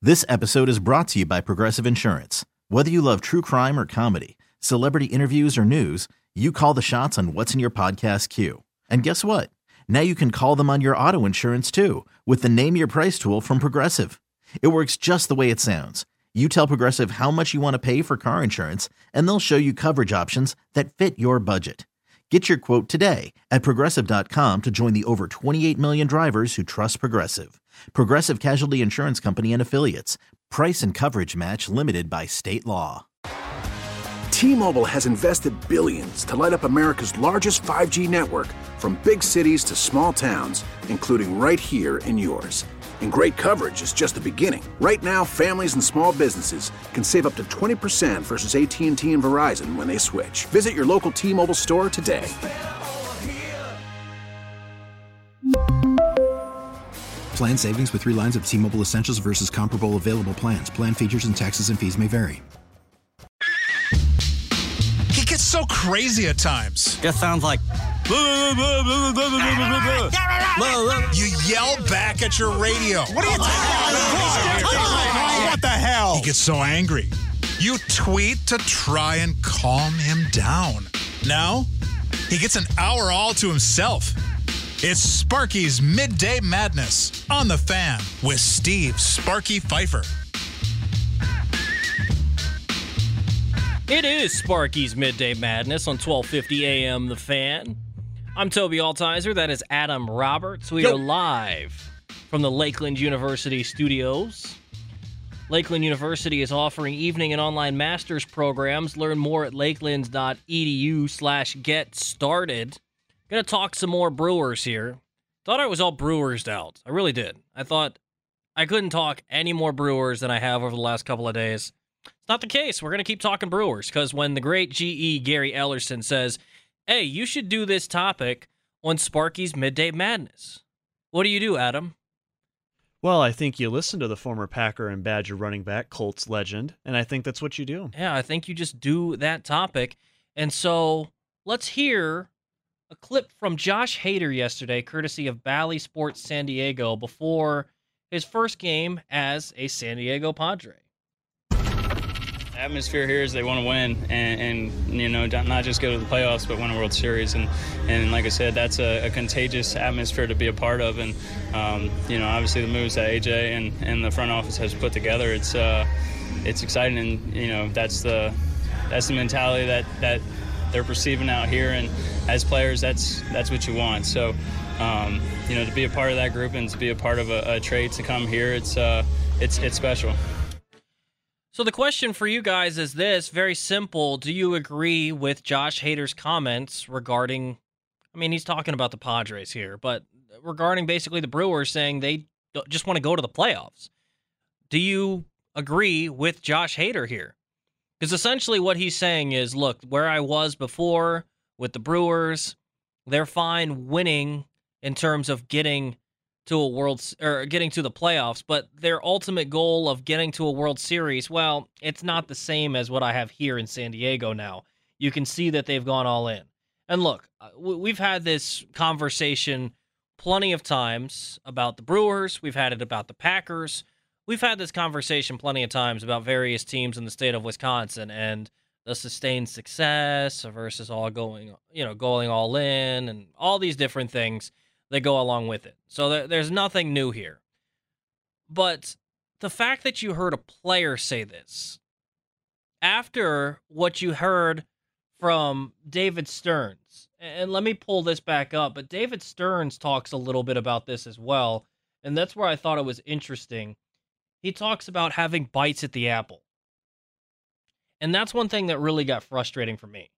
This episode is brought to you by Progressive Insurance. Whether you love true crime or comedy, celebrity interviews or news, you call the shots on what's in your podcast queue. And guess what? Now you can call them on your auto insurance too with the Name Your Price tool from Progressive. It works just the way it sounds. You tell Progressive how much you want to pay for car insurance, and they'll show you coverage options that fit your budget. Get your quote today at Progressive.com to join the over 28 million drivers who trust Progressive. Progressive Casualty Insurance Company and Affiliates. Price and coverage match limited by state law. T-Mobile has invested billions to light up America's largest 5G network, from big cities to small towns, including right here in yours. And great coverage is just the beginning. Right now, families and small businesses can save up to 20% versus AT&T and Verizon when they switch. Visit your local T-Mobile store today. Plan savings with 3 lines of T-Mobile Essentials versus comparable available plans. Plan features and taxes and fees may vary. He gets so crazy at times. Just sounds like... You yell back at your radio. What are you talking about? What the hell? He gets so angry. You tweet to try and calm him down. Now, he gets an hour all to himself. It's Sparky's Midday Madness on The Fan with Steve Sparky Pfeiffer. It is Sparky's Midday Madness on 1250 AM The Fan. I'm Toby Altizer. That is Adam Roberts. We are live from the Lakeland University studios. Lakeland University is offering evening and online master's programs. Learn more at lakelands.edu/get-started. Going to talk some more Brewers here. Thought I was all Brewers out. I really did. I thought I couldn't talk any more Brewers than I have over the last couple of days. It's not the case. We're going to keep talking Brewers because when the great GE Gary Ellerson says, hey, you should do this topic on Sparky's Midday Madness, what do you do, Adam? Well, I think you listen to the former Packer and Badger running back, Colts legend, and I think that's what you do. Yeah, I think you just do that topic. And so let's hear a clip from Josh Hader yesterday, courtesy of Bally Sports San Diego, before his first game as a San Diego Padre. Atmosphere here is they want to win and you know, not just go to the playoffs, but win a World Series. And like I said, that's a contagious atmosphere to be a part of. And, you know, obviously the moves that AJ and the front office has put together, it's exciting. And, you know, that's the mentality that they're perceiving out here. And as players, that's what you want. So, you know, to be a part of that group and to be a part of a trade to come here, it's special. So the question for you guys is this, very simple. Do you agree with Josh Hader's comments regarding, I mean, he's talking about the Padres here, but regarding basically the Brewers saying they just want to go to the playoffs? Do you agree with Josh Hader here? Because essentially what he's saying is, look, where I was before with the Brewers, they're fine winning in terms of getting to getting to the playoffs, but their ultimate goal of getting to a World Series, well, it's not the same as what I have here in San Diego now. You can see that they've gone all in. And look, we've had this conversation plenty of times about the Brewers. We've had it about the Packers. We've had this conversation plenty of times about various teams in the state of Wisconsin and the sustained success versus all going all in and all these different things that go along with it. So there's nothing new here. But the fact that you heard a player say this, after what you heard from David Stearns, and let me pull this back up, but David Stearns talks a little bit about this as well, and that's where I thought it was interesting. He talks about having bites at the apple. And that's one thing that really got frustrating for me.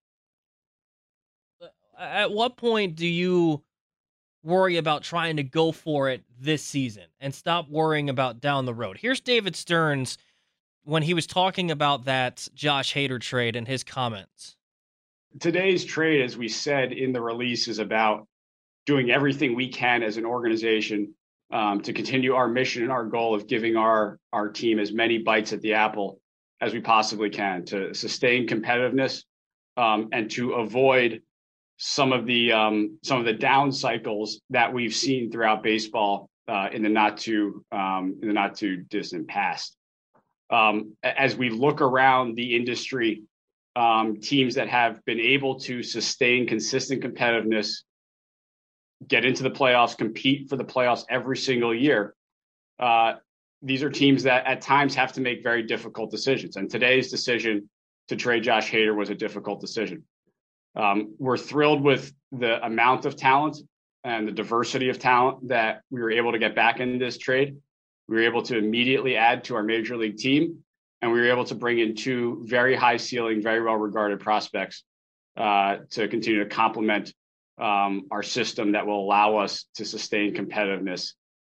At what point do you worry about trying to go for it this season and stop worrying about down the road? Here's David Stearns when he was talking about that Josh Hader trade and his comments. Today's trade, as we said in the release, is about doing everything we can as an organization to continue our mission and our goal of giving our team as many bites at the apple as we possibly can to sustain competitiveness and to avoid some of the down cycles that we've seen throughout baseball in the not too distant past. As we look around the industry, teams that have been able to sustain consistent competitiveness, get into the playoffs, compete for the playoffs every single year. These are teams that at times have to make very difficult decisions. And today's decision to trade Josh Hader was a difficult decision. We're thrilled with the amount of talent and the diversity of talent that we were able to get back in this trade. We were able to immediately add to our major league team, and we were able to bring in two very high ceiling, very well regarded prospects to continue to complement our system that will allow us to sustain competitiveness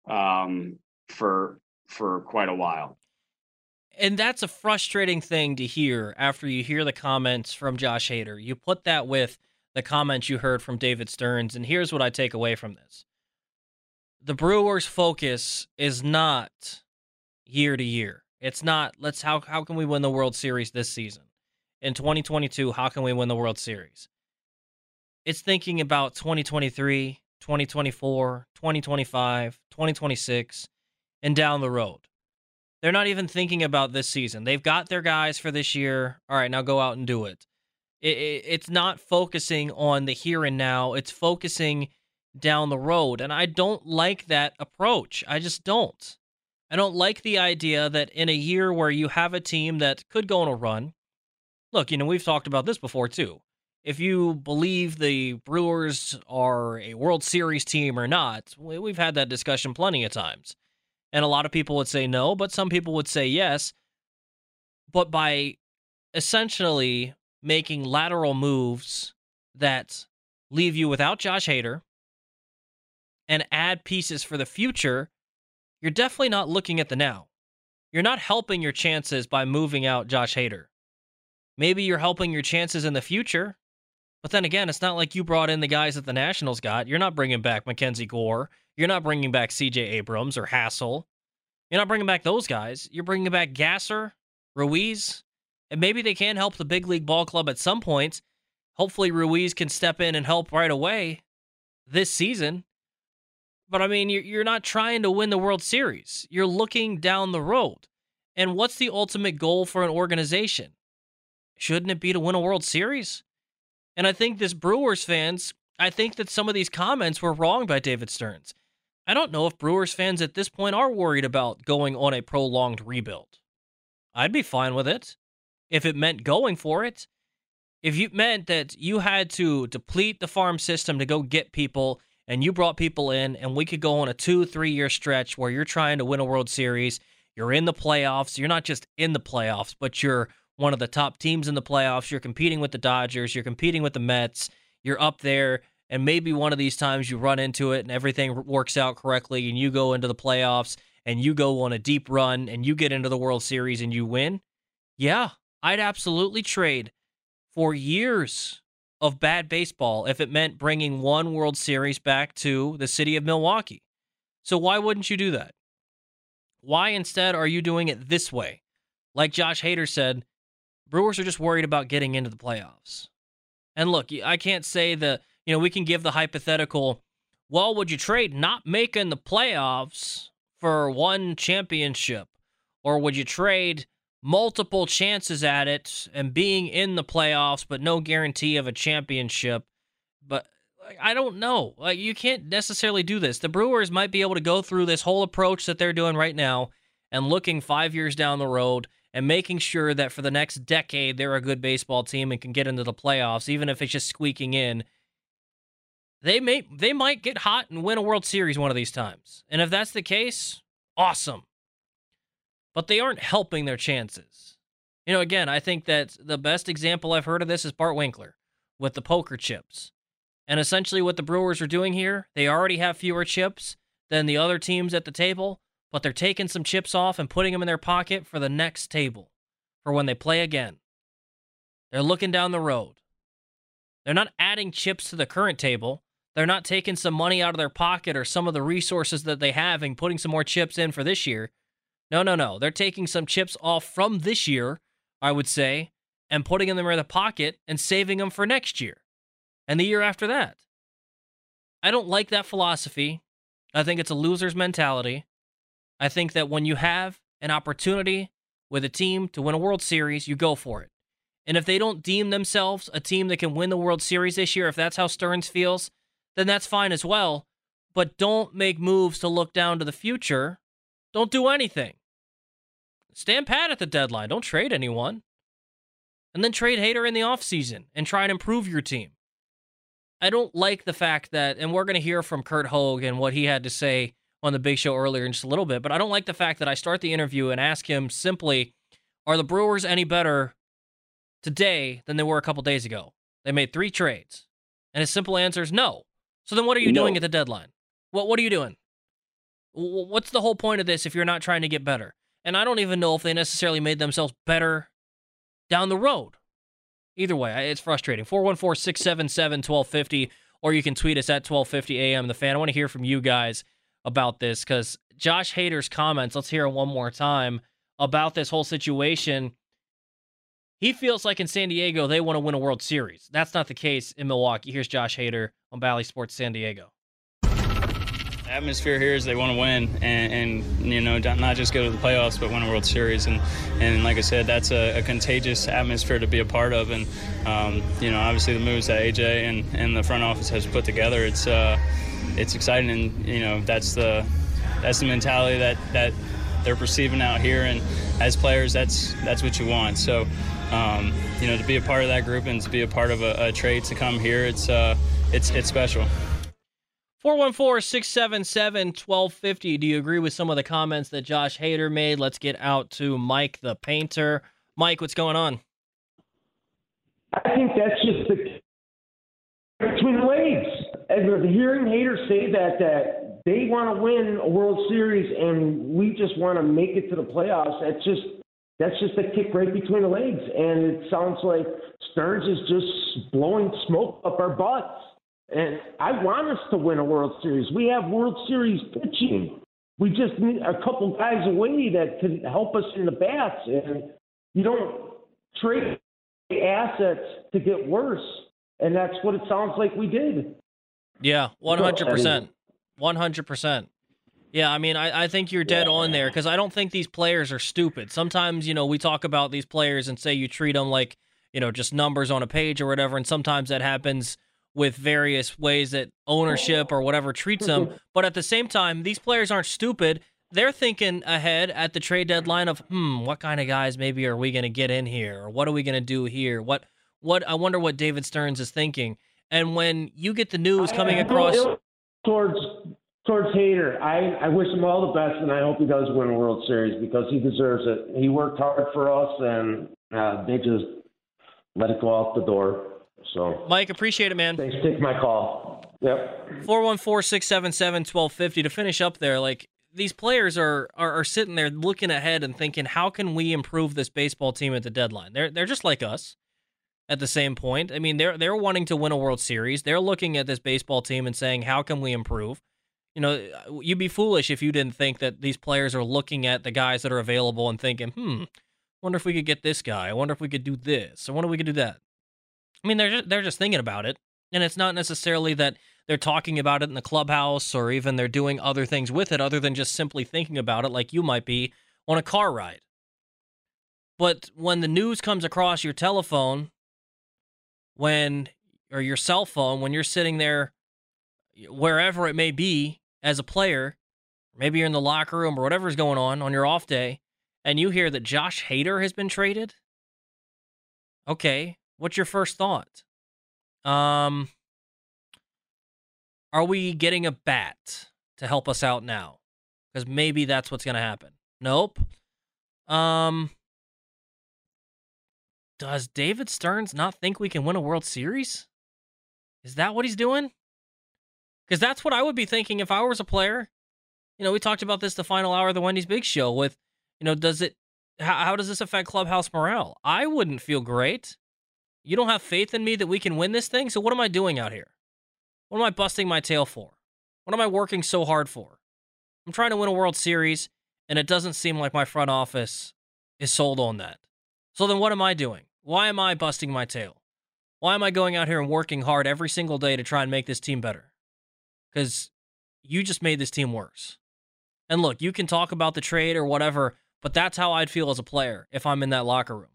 for quite a while. And that's a frustrating thing to hear after you hear the comments from Josh Hader. You put that with the comments you heard from David Stearns, and here's what I take away from this. The Brewers' focus is not year to year. It's not, how can we win the World Series this season? In 2022, how can we win the World Series? It's thinking about 2023, 2024, 2025, 2026, and down the road. They're not even thinking about this season. They've got their guys for this year. All right, now go out and do it. It's not focusing on the here and now. It's focusing down the road. And I don't like that approach. I just don't. I don't like the idea that in a year where you have a team that could go on a run. Look, we've talked about this before too. If you believe the Brewers are a World Series team or not, we've had that discussion plenty of times. And a lot of people would say no, but some people would say yes. But by essentially making lateral moves that leave you without Josh Hader and add pieces for the future, you're definitely not looking at the now. You're not helping your chances by moving out Josh Hader. Maybe you're helping your chances in the future, but then again, it's not like you brought in the guys that the Nationals got. You're not bringing back Mackenzie Gore. You're not bringing back C.J. Abrams or Hassel. You're not bringing back those guys. You're bringing back Gasser, Ruiz, and maybe they can help the big league ball club at some point. Hopefully Ruiz can step in and help right away this season. But, you're not trying to win the World Series. You're looking down the road. And what's the ultimate goal for an organization? Shouldn't it be to win a World Series? And I think this Brewers fans, I think that some of these comments were wrong by David Stearns. I don't know if Brewers fans at this point are worried about going on a prolonged rebuild. I'd be fine with it if it meant going for it. If it meant that you had to deplete the farm system to go get people, and you brought people in, and we could go on a 2-3 year stretch where you're trying to win a World Series, you're in the playoffs, you're not just in the playoffs, but you're one of the top teams in the playoffs, you're competing with the Dodgers, you're competing with the Mets, you're up there, and maybe one of these times you run into it and everything works out correctly and you go into the playoffs and you go on a deep run and you get into the World Series and you win, yeah, I'd absolutely trade for years of bad baseball if it meant bringing one World Series back to the city of Milwaukee. So why wouldn't you do that? Why instead are you doing it this way? Like Josh Hader said, Brewers are just worried about getting into the playoffs. And look, I can't say we can give the hypothetical, well, would you trade not making the playoffs for one championship? Or would you trade multiple chances at it and being in the playoffs, but no guarantee of a championship? But I don't know. You can't necessarily do this. The Brewers might be able to go through this whole approach that they're doing right now and looking 5 years down the road and making sure that for the next decade they're a good baseball team and can get into the playoffs, even if it's just squeaking in. They might get hot and win a World Series one of these times. And if that's the case, awesome. But they aren't helping their chances. Again, I think that the best example I've heard of this is Bart Winkler with the poker chips. And essentially what the Brewers are doing here, they already have fewer chips than the other teams at the table, but they're taking some chips off and putting them in their pocket for the next table, for when they play again. They're looking down the road. They're not adding chips to the current table. They're not taking some money out of their pocket or some of the resources that they have and putting some more chips in for this year. No. They're taking some chips off from this year, I would say, and putting them in their pocket and saving them for next year and the year after that. I don't like that philosophy. I think it's a loser's mentality. I think that when you have an opportunity with a team to win a World Series, you go for it. And if they don't deem themselves a team that can win the World Series this year, if that's how Stearns feels, then that's fine as well. But don't make moves to look down to the future. Don't do anything. Stand pat at the deadline. Don't trade anyone. And then trade Hader in the offseason and try and improve your team. I don't like the fact that, and we're going to hear from Curt Hogg and what he had to say on the Big Show earlier in just a little bit, but I don't like the fact that I start the interview and ask him simply, are the Brewers any better today than they were a couple days ago? They made 3 trades. And his simple answer is no. So then what are you doing at the deadline? What are you doing? What's the whole point of this if you're not trying to get better? And I don't even know if they necessarily made themselves better down the road. Either way, it's frustrating. 414-677-1250, or you can tweet us at 1250 AM The Fan. I want to hear from you guys about this because Josh Hader's comments, let's hear it one more time, about this whole situation. He feels like in San Diego, they want to win a World Series. That's not the case in Milwaukee. Here's Josh Hader on Bally Sports San Diego. The atmosphere here is they want to win and not just go to the playoffs, but win a World Series. And like I said, that's a contagious atmosphere to be a part of. And, obviously the moves that AJ and the front office has put together, it's exciting. And, that's the mentality that they're perceiving out here. And as players, that's what you want. So, to be a part of that group and to be a part of a trade to come here, it's special. 414-677-1250. Do you agree with some of the comments that Josh Hader made? Let's get out to Mike the Painter. Mike, what's going on? I think that's just between the legs. And hearing Hader say that they want to win a World Series and we just want to make it to the playoffs, that's just a kick right between the legs. And it sounds like Stearns is just blowing smoke up our butts. And I want us to win a World Series. We have World Series pitching. We just need a couple guys away that can help us in the bats. And you don't trade assets to get worse. And that's what it sounds like we did. Yeah, 100%. 100%. Yeah, I mean, I think you're dead on there because I don't think these players are stupid. Sometimes, we talk about these players and say you treat them like, just numbers on a page or whatever, and sometimes that happens with various ways that ownership or whatever treats them. But at the same time, these players aren't stupid. They're thinking ahead at the trade deadline of, what kind of guys maybe are we going to get in here? Or what are we going to do here? What I wonder what David Stearns is thinking. And when you get the news coming across towards Hader, I wish him all the best, and I hope he does win a World Series because he deserves it. He worked hard for us, and they just let it go out the door. So, Mike, appreciate it, man. Thanks for taking my call. Yep. 414-677-1250. To finish up there, like, these players are sitting there looking ahead and thinking, how can we improve this baseball team at the deadline? They're just like us at the same point. I mean, they're wanting to win a World Series. They're looking at this baseball team and saying, how can we improve? You'd be foolish if you didn't think that these players are looking at the guys that are available and thinking, wonder if we could get this guy. I wonder if we could do this. I wonder if we could do that. I mean, they're just thinking about it, and it's not necessarily that they're talking about it in the clubhouse or even they're doing other things with it other than just simply thinking about it like you might be on a car ride. But when the news comes across your telephone, or your cell phone, when you're sitting there, wherever it may be as a player, maybe you're in the locker room or whatever's going on your off day, and you hear that Josh Hader has been traded, okay. What's your first thought? Are we getting a bat to help us out now? Because maybe that's what's going to happen. Nope. Does David Stearns not think we can win a World Series? Is that what he's doing? Because that's what I would be thinking if I was a player. We talked about this the final hour of the Wendy's Big Show with, how does this affect clubhouse morale? I wouldn't feel great. You don't have faith in me that we can win this thing? So what am I doing out here? What am I busting my tail for? What am I working so hard for? I'm trying to win a World Series, and it doesn't seem like my front office is sold on that. So then what am I doing? Why am I busting my tail? Why am I going out here and working hard every single day to try and make this team better? Because you just made this team worse. And look, you can talk about the trade or whatever, but that's how I'd feel as a player if I'm in that locker room.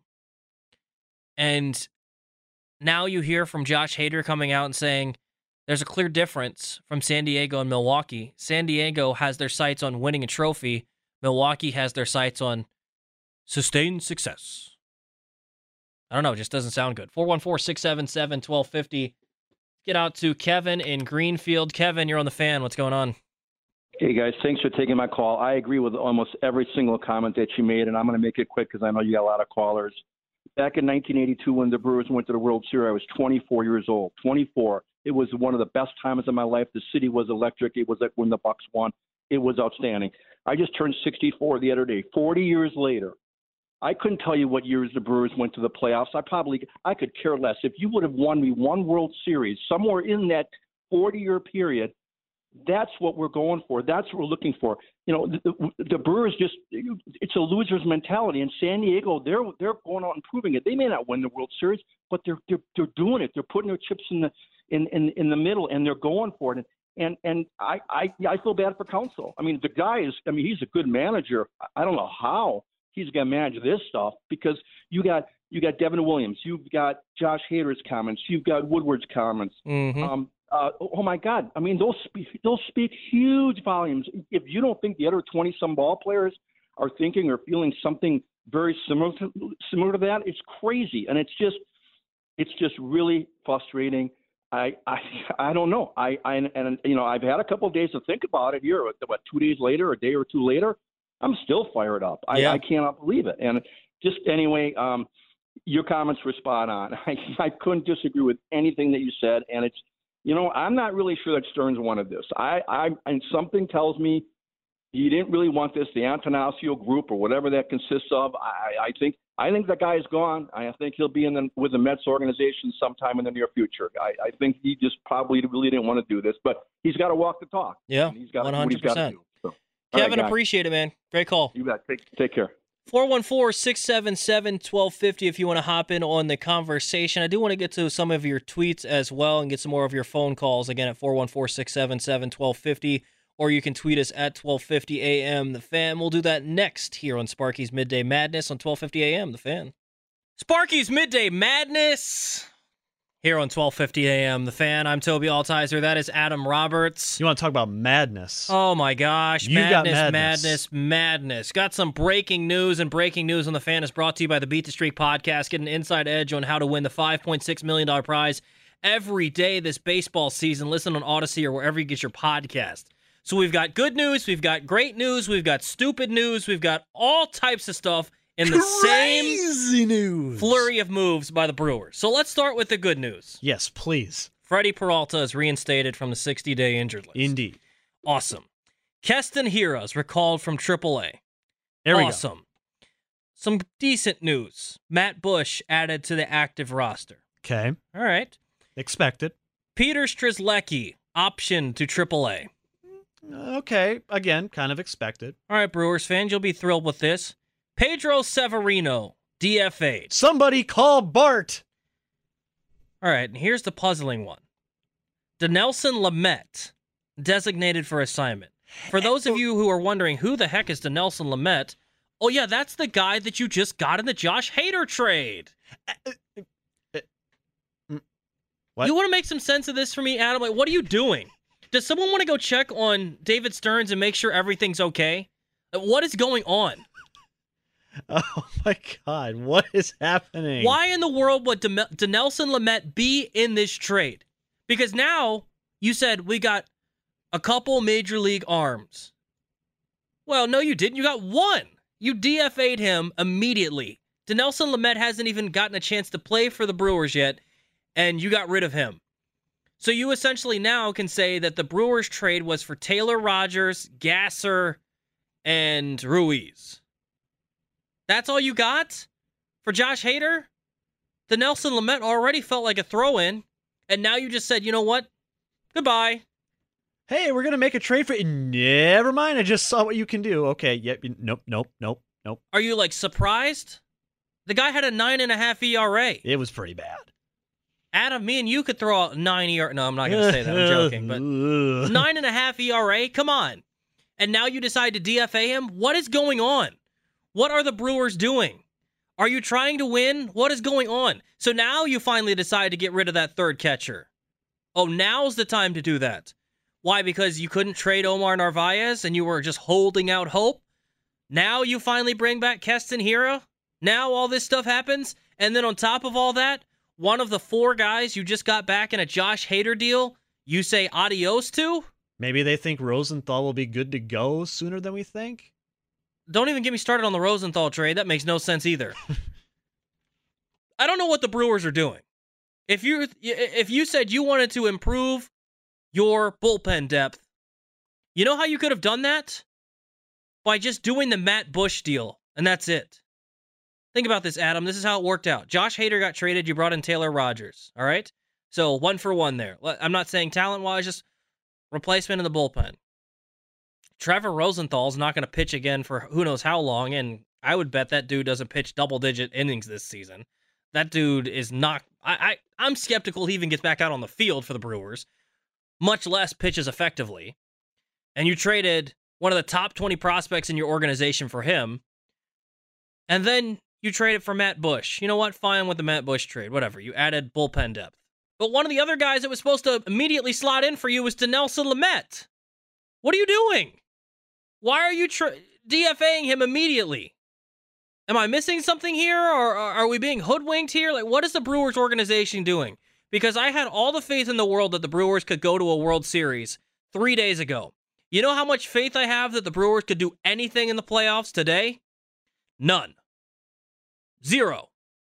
And now you hear from Josh Hader coming out and saying there's a clear difference from San Diego and Milwaukee. San Diego has their sights on winning a trophy. Milwaukee has their sights on sustained success. I don't know. It just doesn't sound good. 414-677-1250. Get out to Kevin in Greenfield. Kevin, you're on the Fan. What's going on? Hey, guys. Thanks for taking my call. I agree with almost every single comment that you made, and I'm going to make it quick because I know you got a lot of callers. Back in 1982 when the Brewers went to the World Series, I was 24 years old. 24. It was one of the best times of my life. The city was electric. It was like when the Bucks won. It was outstanding. I just turned 64 the other day. 40 years later, I couldn't tell you what years the Brewers went to the playoffs. I could care less. If you would have won me one World Series somewhere in that 40-year period, that's what we're going for. That's what we're looking for. You know, the Brewers it's a loser's mentality. In San Diego, they're going out and proving it. They may not win the World Series, but they're doing it. They're putting their chips in the middle, and they're going for it. And I feel bad for Counsell. I mean, the guy he's a good manager. I don't know how he's going to manage this stuff because you got Devin Williams, you've got Josh Hader's comments, you've got Woodward's comments. Mm-hmm. Oh my God! I mean, those speak huge volumes. If you don't think the other 20-some ball players are thinking or feeling something very similar to that, it's crazy, and it's just really frustrating. I don't know. And you know, I've had a couple of days to think about it here. What, 2 days later, a day or two later, I'm still fired up. I cannot believe it. And just anyway, your comments were spot on. I couldn't disagree with anything that you said, and it's. You know, I'm not really sure that Stearns wanted this. And something tells me he didn't really want this. The Antanasio group or whatever that consists of. I think that guy is gone. I think he'll be with the Mets organization sometime in the near future. I think he just probably really didn't want to do this, but he's got to walk the talk. Yeah, he's got 100%. What he's got to do. So, Kevin, appreciate it, man. Great call. You bet. Take care. 414-677-1250 if you want to hop in on the conversation. I do want to get to some of your tweets as well and get some more of your phone calls, again, at 414-677-1250, or you can tweet us at 1250 AM The Fan. We'll do that next here on Sparky's Midday Madness on 1250 AM The Fan. Sparky's Midday Madness here on 1250 AM The Fan. I'm Toby Altizer. That is Adam Roberts. You want to talk about madness? Oh, my gosh. Madness. Got some breaking news, and breaking news on The Fan is brought to you by the Beat the Streak podcast. Get an inside edge on how to win the $5.6 million prize every day this baseball season. Listen on Odyssey or wherever you get your podcast. So we've got good news, we've got great news, we've got stupid news, we've got all types of stuff in the same news flurry of moves by the Brewers. So let's start with the good news. Yes, please. Freddie Peralta is reinstated from the 60-day injured list. Indeed. Awesome. Keston Hiura recalled from AAA. There we go. Awesome. Some decent news. Matt Bush added to the active roster. Okay. All right. Expected. Peter Strzelecki optioned to AAA. Okay. Again, kind of expected. All right, Brewers fans, you'll be thrilled with this. Pedro Severino, DFA'd. Somebody call Bart. All right, and here's the puzzling one. Dinelson Lamet, designated for assignment. For those of you who are wondering, who the heck is Dinelson Lamet? Oh, yeah, that's the guy that you just got in the Josh Hader trade. What? You want to make some sense of this for me, Adam? Like, what are you doing? Does someone want to go check on David Stearns and make sure everything's okay? What is going on? Oh, my God. What is happening? Why in the world would Dinelson Lamet be in this trade? Because now you said we got a couple major league arms. Well, no, you didn't. You got one. You DFA'd him immediately. Dinelson Lamet hasn't even gotten a chance to play for the Brewers yet, and you got rid of him. So you essentially now can say that the Brewers trade was for Taylor Rogers, Gasser, and Ruiz. That's all you got for Josh Hader? Dinelson Lamet already felt like a throw-in, and now you just said, you know what? Goodbye. Hey, we're going to make a trade for it. Never mind. I just saw what you can do. Okay. Yep. Nope. Are you, like, surprised? The guy had a 9.5 ERA. It was pretty bad. Adam, me and you could throw out 9 ERA. No, I'm not going to say that. I'm joking. But 9.5 ERA? Come on. And now you decide to DFA him? What is going on? What are the Brewers doing? Are you trying to win? What is going on? So now you finally decide to get rid of that third catcher. Oh, now's the time to do that. Why? Because you couldn't trade Omar Narvaez and you were just holding out hope? Now you finally bring back Keston Hiura? Now all this stuff happens? And then on top of all that, one of the 4 guys you just got back in a Josh Hader deal, you say adios to? Maybe they think Rosenthal will be good to go sooner than we think? Don't even get me started on the Rosenthal trade. That makes no sense either. I don't know what the Brewers are doing. If you said you wanted to improve your bullpen depth, you know how you could have done that? By just doing the Matt Bush deal, and that's it. Think about this, Adam. This is how it worked out. Josh Hader got traded. You brought in Taylor Rogers, all right? So 1 for 1 there. I'm not saying talent-wise, just replacement in the bullpen. Trevor Rosenthal's not going to pitch again for who knows how long, and I would bet that dude doesn't pitch double-digit innings this season. That dude is not... I'm skeptical he even gets back out on the field for the Brewers, much less pitches effectively. And you traded one of the top 20 prospects in your organization for him, and then you traded for Matt Bush. You know what? Fine with the Matt Bush trade. Whatever. You added bullpen depth. But one of the other guys that was supposed to immediately slot in for you was Dinelson Lamet. What are you doing? Why are you DFAing him immediately? Am I missing something here, or are we being hoodwinked here? Like, what is the Brewers organization doing? Because I had all the faith in the world that the Brewers could go to a World Series 3 days ago. You know how much faith I have that the Brewers could do anything in the playoffs today? None. 0.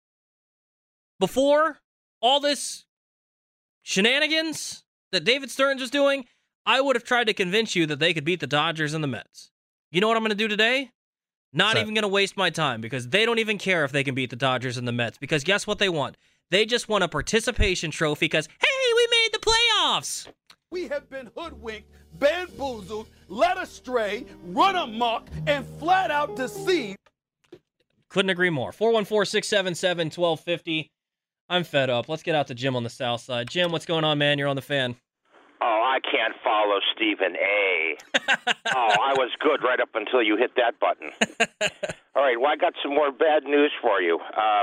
Before all this shenanigans that David Stearns was doing, I would have tried to convince you that they could beat the Dodgers and the Mets. You know what I'm going to do today? Not even going to waste my time, because they don't even care if they can beat the Dodgers and the Mets, because guess what they want? They just want a participation trophy because, hey, we made the playoffs. We have been hoodwinked, bamboozled, led astray, run amok, and flat out deceived. Couldn't agree more. 414-677-1250. I'm fed up. Let's get out to Jim on the south side. Jim, what's going on, man? You're on the Fan. Oh, I can't follow Stephen A. I was good right up until you hit that button. All right, well, I got some more bad news for you.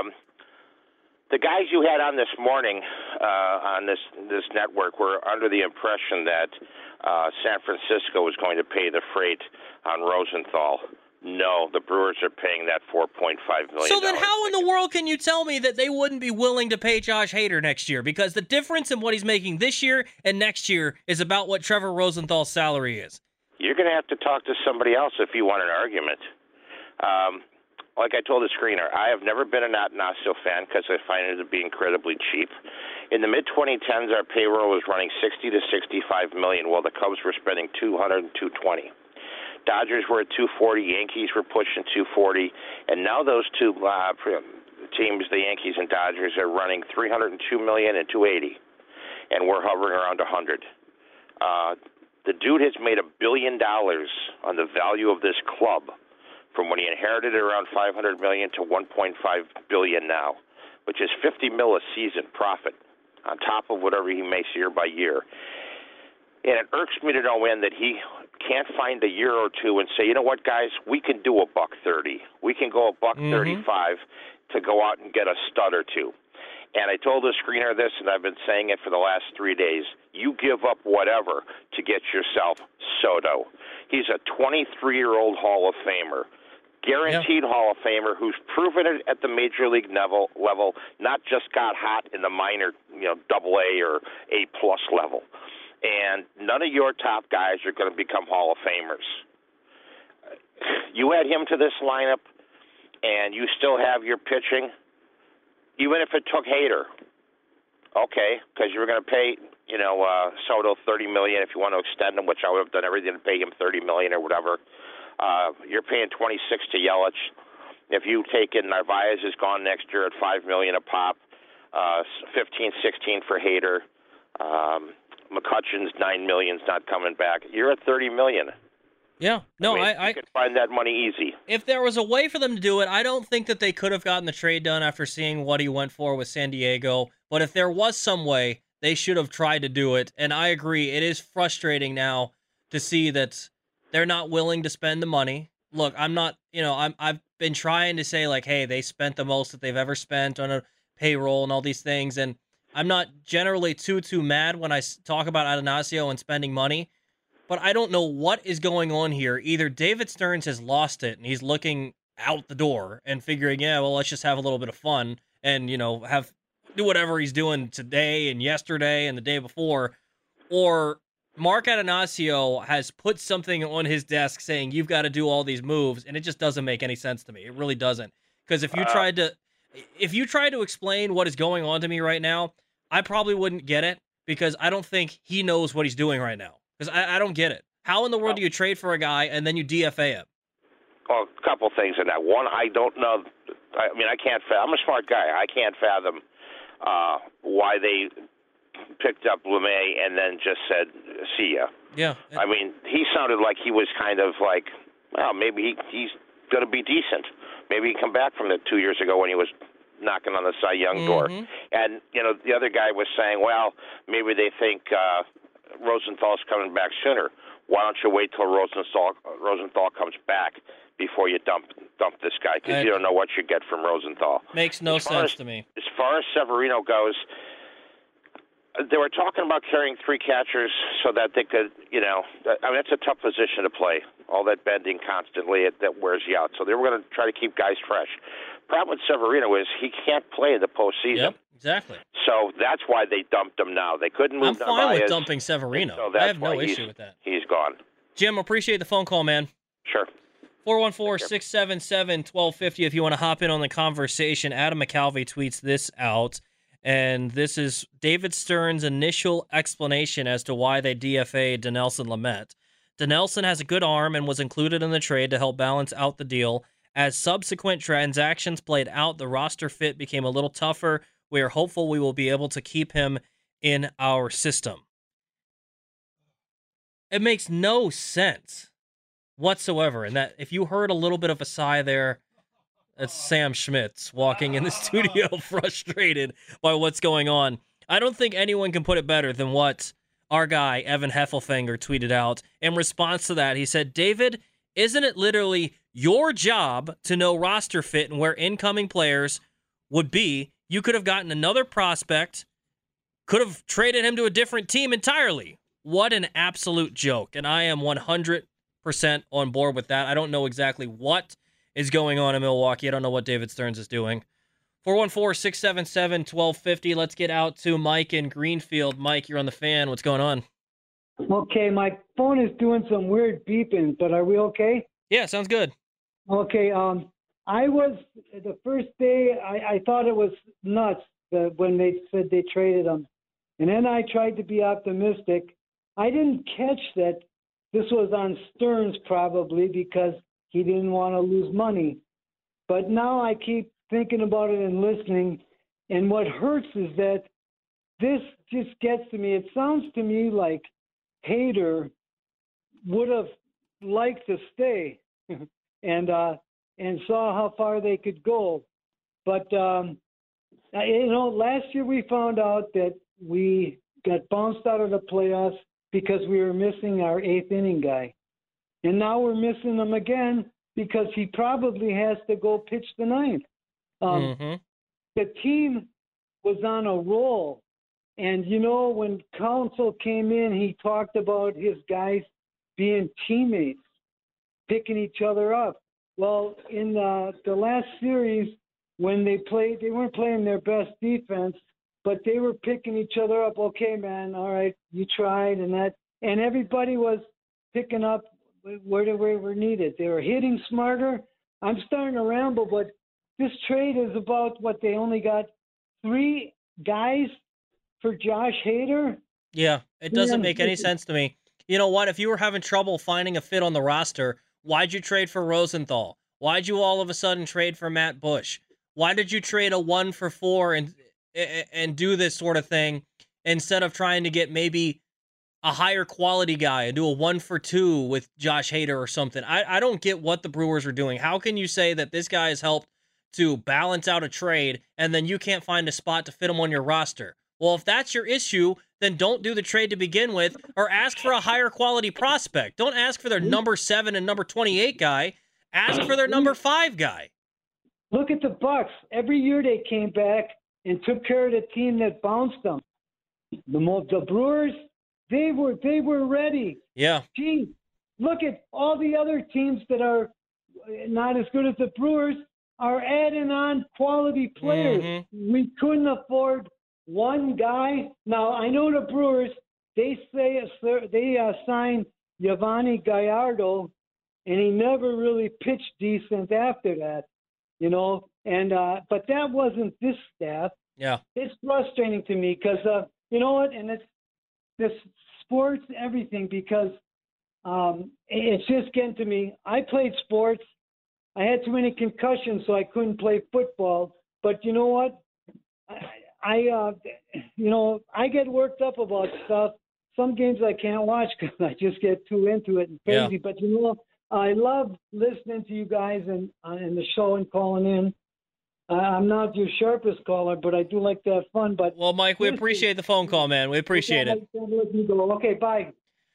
The guys you had on this morning on this network were under the impression that San Francisco was going to pay the freight on Rosenthal. No, the Brewers are paying that $4.5 million. So then how in the world can you tell me that they wouldn't be willing to pay Josh Hader next year? Because the difference in what he's making this year and next year is about what Trevor Rosenthal's salary is. You're going to have to talk to somebody else if you want an argument. Like I told the screener, I have never been a Nat Ignacio fan because I find it to be incredibly cheap. In the mid-2010s, our payroll was running $60 to $65 million, while the Cubs were spending $200 and $220. Dodgers were at $240, Yankees were pushing $240, and now those two teams, the Yankees and Dodgers, are running $302 million and $280, and we're hovering around $100. The dude has made $1 billion on the value of this club from when he inherited it around $500 million to $1.5 billion now, which is $50 million a season profit on top of whatever he makes year by year. And it irks me to no end that he can't find a year or two and say, you know what, guys, we can do $130. We can go $135 to go out and get a stud or two. And I told the screener this, and I've been saying it for the last 3 days. You give up whatever to get yourself Soto. He's a 23-year-old Hall of Famer, guaranteed Hall of Famer who's proven it at the major league level, not just got hot in the minor, AA or A+ level. And none of your top guys are going to become Hall of Famers. You add him to this lineup, and you still have your pitching, even if it took Hader. Okay, because you were going to pay, Soto $30 million if you want to extend him, which I would have done everything to pay him $30 million or whatever. You're paying $26 to Yelich. If you take in Narvaez is gone next year at $5 million a pop, 15, 16 for Hader. McCutcheon's $9 million's not coming back. You're at $30 million. Yeah. No, I could find that money easy. If there was a way for them to do it, I don't think that they could have gotten the trade done after seeing what he went for with San Diego. But if there was some way, they should have tried to do it. And I agree, it is frustrating now to see that they're not willing to spend the money. Look, I'm not, I've been trying to say, like, hey, they spent the most that they've ever spent on a payroll and all these things. And I'm not generally too mad when I talk about Atanasio and spending money. But I don't know what is going on here. Either David Stearns has lost it and he's looking out the door and figuring, yeah, well, let's just have a little bit of fun and, do whatever he's doing today and yesterday and the day before. Or Mark Atanasio has put something on his desk saying, you've got to do all these moves, and it just doesn't make any sense to me. It really doesn't. Because if you tried to explain what is going on to me right now, I probably wouldn't get it because I don't think he knows what he's doing right now. Because I don't get it. How in the world do you trade for a guy and then you DFA him? Well, a couple things in that. One, I don't know. I mean, I can't fathom. I'm a smart guy. I can't fathom why they picked up LeMay and then just said, see ya. Yeah. I mean, he sounded like he was kind of like, well, maybe he's going to be decent. Maybe he come back from the 2 years ago when he was knocking on the Cy Young door. And, the other guy was saying, well, maybe they think Rosenthal's coming back sooner. Why don't you wait till Rosenthal comes back before you dump this guy? Because you don't know what you get from Rosenthal. Makes no sense to me. As far as Severino goes, they were talking about carrying three catchers so that they could, that's a tough position to play. All that bending constantly, that wears you out. So they were going to try to keep guys fresh. Problem with Severino is he can't play in the postseason. Yep, exactly. So that's why they dumped him now. They couldn't move I'm fine with dumping Severino. So I have no issue with that. He's gone. Jim, appreciate the phone call, man. Sure. 414-677-1250 if you want to hop in on the conversation. Adam McCalvey tweets this out, and this is David Stearns' initial explanation as to why they DFA'd Dinelson Lamet. Dinelson has a good arm and was included in the trade to help balance out the deal. As subsequent transactions played out, the roster fit became a little tougher. We are hopeful we will be able to keep him in our system. It makes no sense whatsoever. And that if you heard a little bit of a sigh there, that's Sam Schmitz walking in the studio frustrated by what's going on. I don't think anyone can put it better than what our guy, Evan Heffelfinger, tweeted out. In response to that, he said, David, isn't it literally your job to know roster fit and where incoming players would be? You could have gotten another prospect, could have traded him to a different team entirely. What an absolute joke. And I am 100% on board with that. I don't know exactly what is going on in Milwaukee. I don't know what David Stearns is doing. 414-677-1250. Let's get out to Mike in Greenfield. Mike, you're on the Fan. What's going on? Okay, my phone is doing some weird beeping, but are we okay? Yeah, sounds good. Okay, I was, the first day, I thought it was nuts when they said they traded him. And then I tried to be optimistic. I didn't catch that this was on Stearns probably because he didn't want to lose money. But now I keep thinking about it and listening. And what hurts is that this just gets to me. It sounds to me like Hader would have liked to stay and saw how far they could go. But, last year we found out that we got bounced out of the playoffs because we were missing our eighth inning guy. And now we're missing him again because he probably has to go pitch the ninth. The team was on a roll. And, when Counsell came in, he talked about his guys being teammates, picking each other up. Well, in the last series, when they played, they weren't playing their best defense, but they were picking each other up. Okay, man, all right, you tried and that. And everybody was picking up where they were needed. They were hitting smarter. I'm starting to ramble, but this trade is about what they only got 3 guys for Josh Hader. Yeah, it doesn't make any sense to me. You know what? If you were having trouble finding a fit on the roster, why'd you trade for Rosenthal? Why'd you all of a sudden trade for Matt Bush? Why did you trade a 1-for-4 and do this sort of thing instead of trying to get maybe a higher quality guy and do a 1-for-2 with Josh Hader or something. I don't get what the Brewers are doing. How can you say that this guy has helped to balance out a trade and then you can't find a spot to fit him on your roster? Well, if that's your issue, then don't do the trade to begin with, or ask for a higher quality prospect. Don't ask for their number 7 and number 28 guy. Ask for their number 5 guy. Look at the Bucks. Every year they came back and took care of the team that bounced them. The Brewers, they were ready. Yeah. Gee, look at all the other teams that are not as good as the Brewers are adding on quality players. Mm-hmm. We couldn't afford one guy. Now, I know the Brewers, they signed Giovanni Gallardo, and he never really pitched decent after that, and but that wasn't this staff. Yeah. It's frustrating to me because, you know what, and it's this sports, everything, because it's just getting to me. I played sports. I had too many concussions, so I couldn't play football. But you know what? I get worked up about stuff. Some games I can't watch because I just get too into it and crazy. Yeah. But I love listening to you guys and the show and calling in. I'm not your sharpest caller, but I do like to have fun. But well, Mike, we appreciate the phone call, man. We appreciate it. Okay, bye.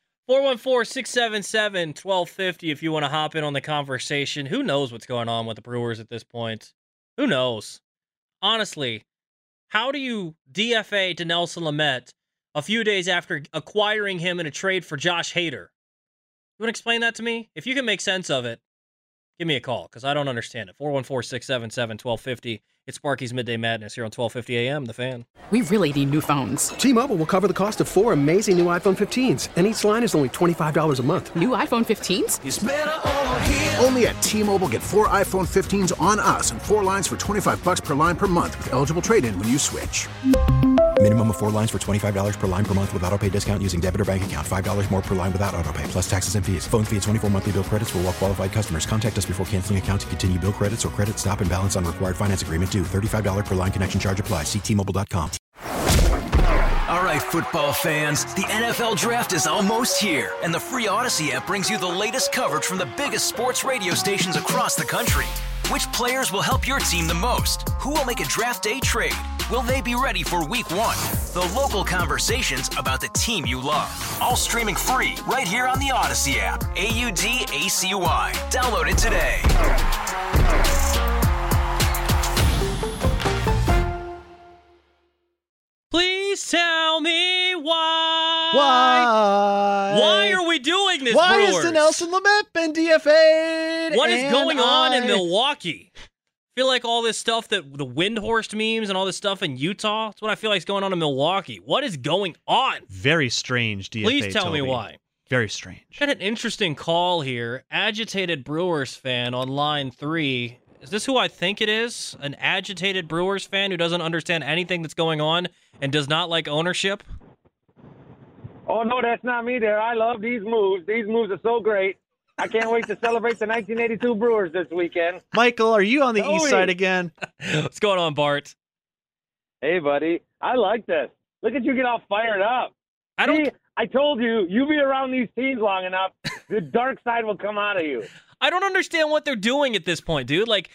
414-677-1250 if you want to hop in on the conversation. Who knows what's going on with the Brewers at this point? Who knows? Honestly, how do you DFA Dinelson Lamet a few days after acquiring him in a trade for Josh Hader? You want to explain that to me? If you can make sense of it, give me a call, because I don't understand it. 414-677-1250. It's Sparky's Midday Madness here on 1250 AM, The Fan. We really need new phones. T-Mobile will cover the cost of 4 amazing new iPhone 15s, and each line is only $25 a month. New iPhone 15s? It's better over here. Only at T-Mobile, get 4 iPhone 15s on us and 4 lines for $25 per line per month with eligible trade-in when you switch. Minimum of 4 lines for $25 per line per month with autopay discount using debit or bank account. $5 more per line without autopay, plus taxes and fees. Phone fee at 24 monthly bill credits for well-qualified customers. Contact us before canceling account to continue bill credits or credit stop and balance on required finance agreement due. $35 per line connection charge applies. See T-Mobile.com. All right, football fans, the NFL Draft is almost here, and the free Odyssey app brings you the latest coverage from the biggest sports radio stations across the country. Which players will help your team the most? Who will make a draft day trade? Will they be ready for week 1? The local conversations about the team you love. All streaming free right here on the Odyssey app. AUDACY. Download it today. Please tell me why. Why are we doing this, Why Brewers? has Dinelson Lamet been DFA'd? What is going on in Milwaukee? I feel like all this stuff, that the Windhorst memes and all this stuff in Utah, that's what I feel like is going on in Milwaukee. What is going on? Very strange DFA, Please tell me Toby. why. Very strange. Got an interesting call here. Agitated Brewers fan on line 3. Is this who I think it is? An agitated Brewers fan who doesn't understand anything that's going on and does not like ownership? Oh, no, that's not me there. I love these moves. These moves are so great. I can't wait to celebrate the 1982 Brewers this weekend. Michael, are you on the east Joey. side again? What's going on, Bart? Hey, buddy. I like this. Look at you get all fired up. See, I told you, you be around these teams long enough, the dark side will come out of you. I don't understand what they're doing at this point, dude. Like,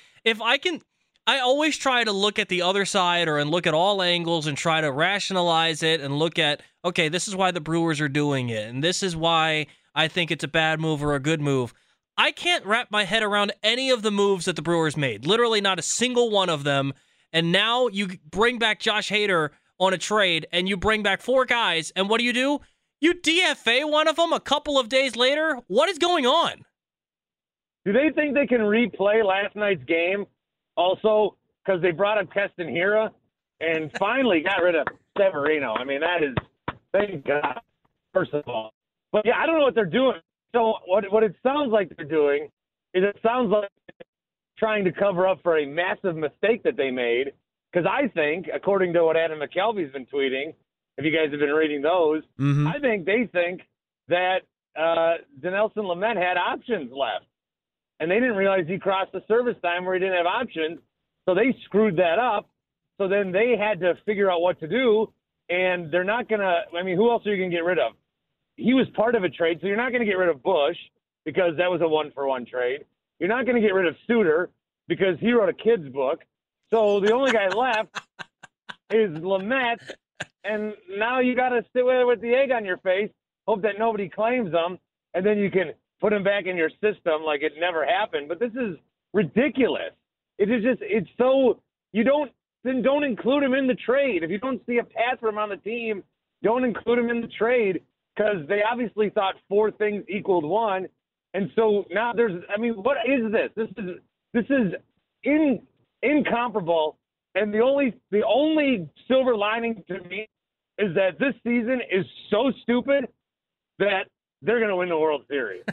I always try to look at the other side and look at all angles and try to rationalize it and look at, okay, this is why the Brewers are doing it, and this is why I think it's a bad move or a good move. I can't wrap my head around any of the moves that the Brewers made. Literally not a single one of them. And now you bring back Josh Hader on a trade, and you bring back 4 guys, and what do? You DFA one of them a couple of days later? What is going on? Do they think they can replay last night's game also because they brought up Keston Hiura and finally got rid of Severino? I mean, that is, thank God, first of all. But, yeah, I don't know what they're doing. So what it sounds like they're doing is it sounds like trying to cover up for a massive mistake that they made, because I think, according to what Adam McKelvey's been tweeting, if you guys have been reading those, I think they think that Dinelson Lamet had options left. And they didn't realize he crossed the service time where he didn't have options, so they screwed that up. So then they had to figure out what to do, and they're not going to – I mean, who else are you going to get rid of? he was part of a trade, so you're not going to get rid of Bush because that was a 1-for-1 trade. You're not going to get rid of Suter because he wrote a kid's book. So the only guy left is Lamet, and now you got to sit with the egg on your face, hope that nobody claims them, and then you can put him back in your system like it never happened. But this is ridiculous. It is just, it's so, don't include him in the trade. If you don't see a path for him on the team, don't include him in the trade, because they obviously thought 4 things equaled 1. And so now what is this? This is incomparable. And the only silver lining to me is that this season is so stupid that they're going to win the World Series.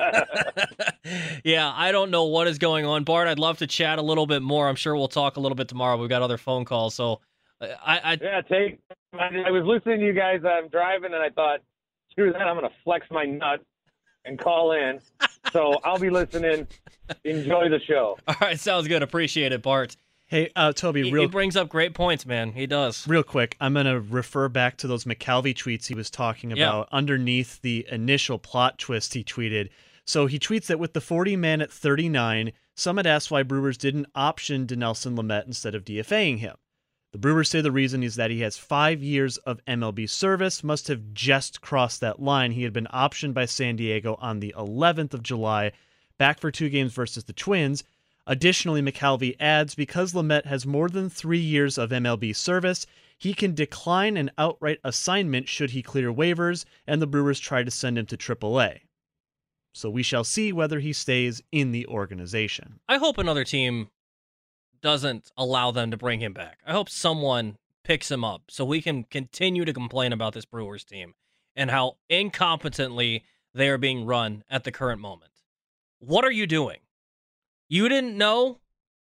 Yeah, I don't know what is going on. Bart, I'd love to chat a little bit more. I'm sure we'll talk a little bit tomorrow. We've got other phone calls. So I was listening to you guys. I'm driving, and I thought, screw that. I'm going to flex my nut and call in. So I'll be listening. Enjoy the show. All right, sounds good. Appreciate it, Bart. Hey, Toby, he brings up great points, man. He does. Real quick, I'm going to refer back to those McCalvy tweets he was talking about underneath the initial plot twist he tweeted. So he tweets that with the 40 man at 39, some had asked why Brewers didn't option Dinelson Lamet instead of DFAing him. The Brewers say the reason is that he has 5 years of MLB service, must have just crossed that line. He had been optioned by San Diego on the 11th of July, back for 2 games versus the Twins. Additionally, McCalvy adds, because Lamet has more than 3 years of MLB service, he can decline an outright assignment should he clear waivers, and the Brewers try to send him to AAA. So we shall see whether he stays in the organization. I hope another team doesn't allow them to bring him back. I hope someone picks him up so we can continue to complain about this Brewers team and how incompetently they are being run at the current moment. What are you doing? You didn't know?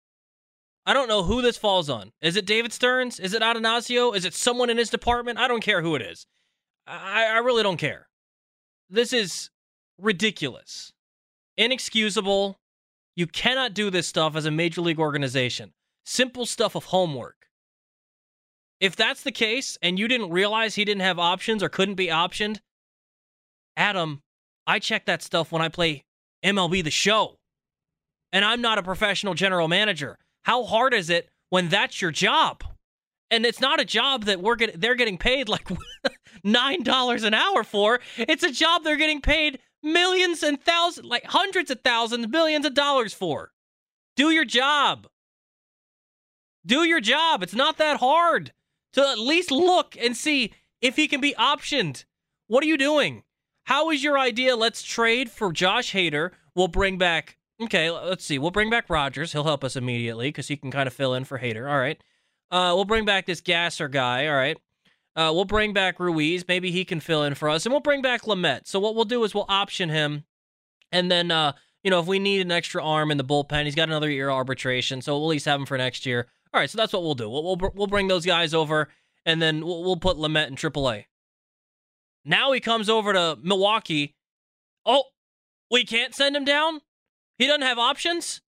I don't know who this falls on. Is it David Stearns? Is it Atanasio? Is it someone in his department? I don't care who it is. I really don't care. This is ridiculous. Inexcusable. You cannot do this stuff as a major league organization. Simple stuff of homework. If that's the case, and you didn't realize he didn't have options or couldn't be optioned, Adam, I check that stuff when I play MLB The Show. And I'm not a professional general manager. How hard is it when that's your job? And it's not a job that they're getting paid like $9 an hour for. It's a job they're getting paid millions and thousands, like hundreds of thousands, millions of dollars for. Do your job. Do your job. It's not that hard to at least look and see if he can be optioned. What are you doing? How is your idea? Let's trade for Josh Hader. We'll bring back, let's see. We'll bring back Rogers. He'll help us immediately because he can kind of fill in for Hader. All right. We'll bring back this Gasser guy. All right. We'll bring back Ruiz. Maybe he can fill in for us. And we'll bring back Lamet. So what we'll do is we'll option him. And then, if we need an extra arm in the bullpen, he's got another year arbitration. So we'll at least have him for next year. All right, so that's what we'll do. We'll bring those guys over, and then we'll put Lamet in AAA. Now he comes over to Milwaukee. Oh, we can't send him down? He doesn't have options?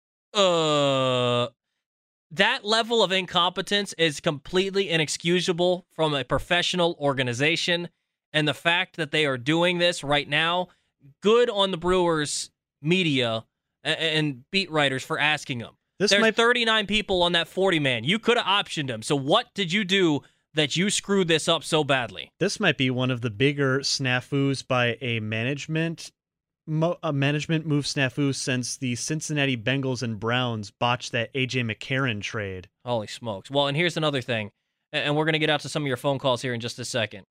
That level of incompetence is completely inexcusable from a professional organization. And the fact that they are doing this right now, good on the Brewers media and beat writers for asking them. There's 39 people on that 40-man. You could have optioned him. So what did you do that you screwed this up so badly? This might be one of the bigger snafus by a management move snafu since the Cincinnati Bengals and Browns botched that A.J. McCarron trade. Holy smokes. Well, and here's another thing, and we're going to get out to some of your phone calls here in just a second.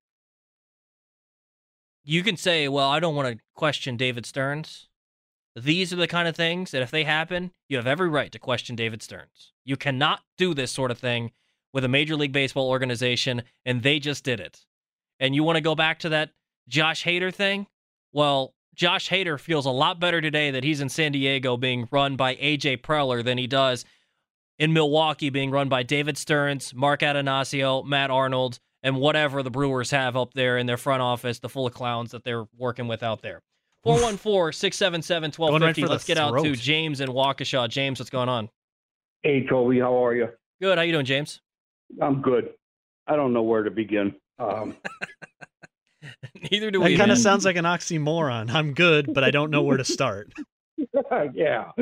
You can say, well, I don't want to question David Stearns. These are the kind of things that if they happen, you have every right to question David Stearns. You cannot do this sort of thing with a Major League Baseball organization, and they just did it. And you want to go back to that Josh Hader thing? Well, Josh Hader feels a lot better today that he's in San Diego being run by A.J. Preller than he does in Milwaukee being run by David Stearns, Mark Atanasio, Matt Arnold, and whatever the Brewers have up there in their front office, the full of clowns that they're working with out there. 414-677-1250. Let's get out to James in Waukesha. James, what's going on? Hey, Toby, how are you? Good. How you doing, James? I'm good. I don't know where to begin. Neither do we. That kind of sounds like an oxymoron. I'm good, but I don't know where to start. Yeah.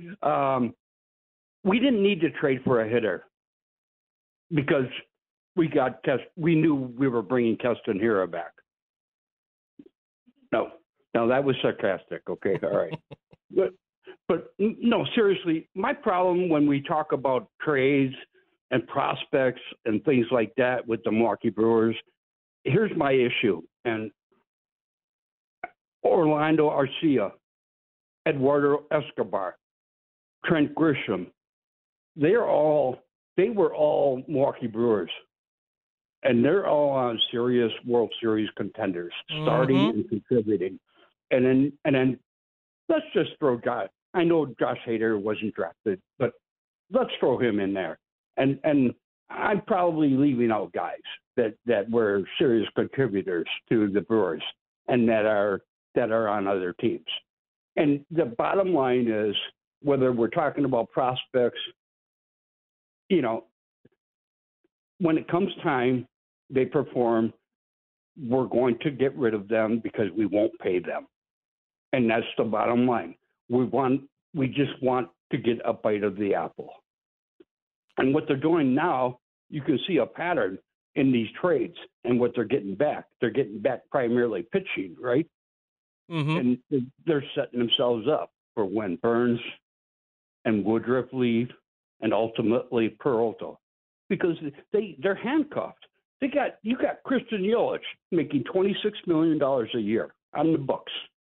We didn't need to trade for a hitter because we knew we were bringing Keston Hiura back. No, that was sarcastic. Okay, all right. But no, seriously, my problem when we talk about trades and prospects and things like that with the Milwaukee Brewers, here's my issue. And Orlando Arcia, Eduardo Escobar, Trent Grisham, they were all Milwaukee Brewers. And they're all on serious World Series contenders, starting and contributing. And then let's just throw Josh. I know Josh Hader wasn't drafted, but let's throw him in there. And I'm probably leaving out guys that were serious contributors to the Brewers and that are on other teams. And the bottom line is, whether we're talking about prospects, when it comes time, they perform, we're going to get rid of them because we won't pay them. And that's the bottom line. We just want to get a bite of the apple. And what they're doing now, you can see a pattern in these trades and what they're getting back. They're getting back primarily pitching, right? And they're setting themselves up for when Burns and Woodruff leave and ultimately Peralta, because they're handcuffed. You got Christian Yelich making $26 million a year on the books.